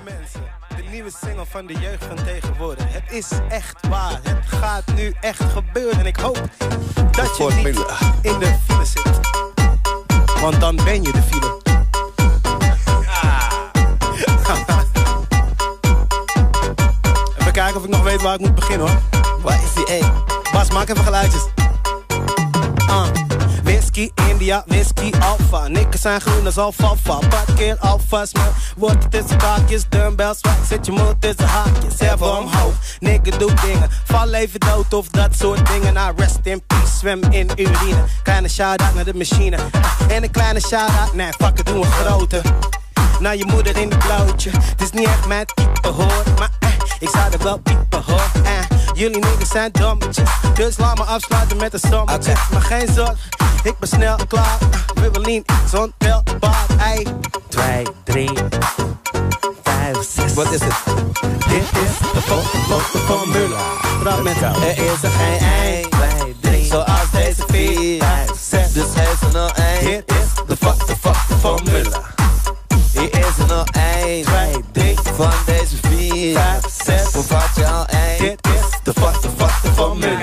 mensen, de nieuwe single van de jeugd van tegenwoordig. Het is echt waar, het gaat nu echt gebeuren. En ik hoop dat je niet in de file zit. Want dan ben je de file. Even kijken of ik nog weet waar ik moet beginnen hoor. Waar is die één? Bas, maak even geluidjes. Whisky India, whisky alpha. Nikken zijn groen als alfalfa. Parkeer alfa's, man. Wordt het tussen kaakjes, dumbbells, swag. Zet je moed tussen haakjes, even omhoog. Nikken doet dingen, val even dood of dat soort dingen. Nou, rest in peace, zwem in urine. Kleine shout-out naar de machine. En een kleine shout-out, nee, fuck het, doe een grote. Naar je moeder in de blootje. Het is niet echt mijn type hoor, maar ik zou er wel piepen hoor. Jullie niggas zijn dommetjes, dus laat me afsluiten met een sommetje. Maar geen zorg, ik ben snel klaar. We willen iets ontelbaar. 2, 3, 5, 6. Wat is het? Dit is de formule. Praat met er is er geen 1, 2, 3. Zoals deze 4, 5, 6. Dus heeft er nog 1. Dit is de formule. Hier is er nog 1, 2, 3. Van deze 4, 5, 6. Of had je al 1? Dit is de formule.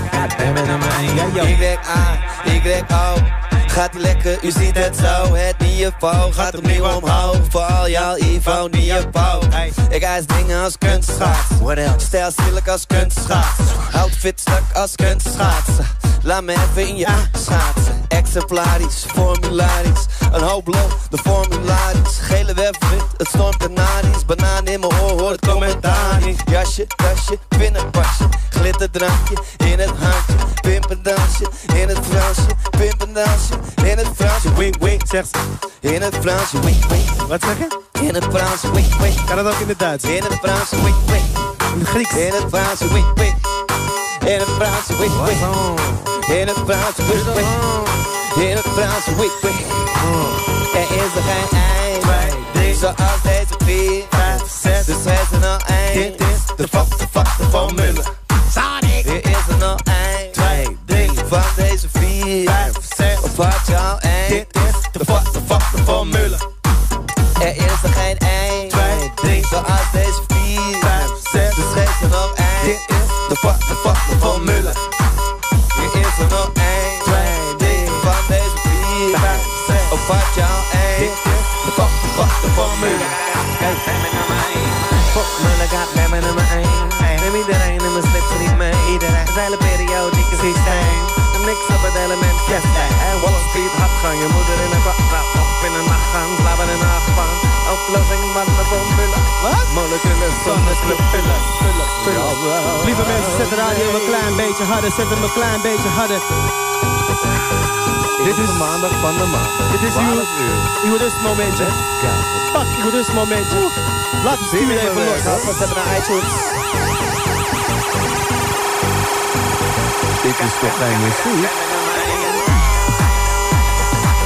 Y-A, gaat ie lekker, u ziet het zo. Het niveau gaat opnieuw omhoog. Voor jouw Ivo, niveau. Ik eis dingen als kunstschaats. Stijl stelijk als kunstschaats. Outfit stak als kunstschaatsen. Laat me even in je schaatsen. Exemplarisch, formularisch. Een hoop lol, de formularisch. Gele webwit, het stormt kanarisch. Banaan in mijn oor, hoor het commentaar niet. Jasje, tasje, pinnenpasje. Glitterdrankje in het handje. Pimpendansje in het Fransje. Pimpendansje in het Fransje. Wink, wink, zegt ze. In het Fransje, wink, wink. Wat zeg je? In het Fransje, wink, wink. Kan dat ook in het Duits? In het Fransje, wink, wink. In het Grieks? In het Fransje, wink, wink. In het Fransje, wink, wink. In het Fransje, wink, wink. In het Fransje, wink, wink. Er is er geen 1, 2, 3. Zoals deze 4, 5, 6. Dus er is er nog 1. Dit is de formule. Sonic. Hier is er nog 1, 2, 3. Van deze 4, 5, 6. Of had je al 1? Dit is de formule. Er is er geen 1, 2, 3. Zoals deze 4, 5, 6. Dus er is er nog 1. Dit is de formule. Hier is er nog 1, 2, 3. Van deze 4, 5, 6. Of had je al 1? Dit is de formule. Formule gaat bij me nummer 1. Neem iedereen in mijn slips niet mee. Iedereen. Het hele periodieke systeem. Niks op het element, yes, en Wall Street had gaan je moeder in een kwart. Op in een nacht gaan, slapen in een achtbaan. Oplossing van de formule. Wat? Moleculen zonder vullen. Lieve mensen, zet de radio een klein beetje harder. Zet hem een klein beetje harder. Dit is de maandag van de maand. Dit is uw rustmomentje. Pak uw rustmomentje. Laat het stuur even los. We zetten naar iTunes. Dit is toch geen muziek?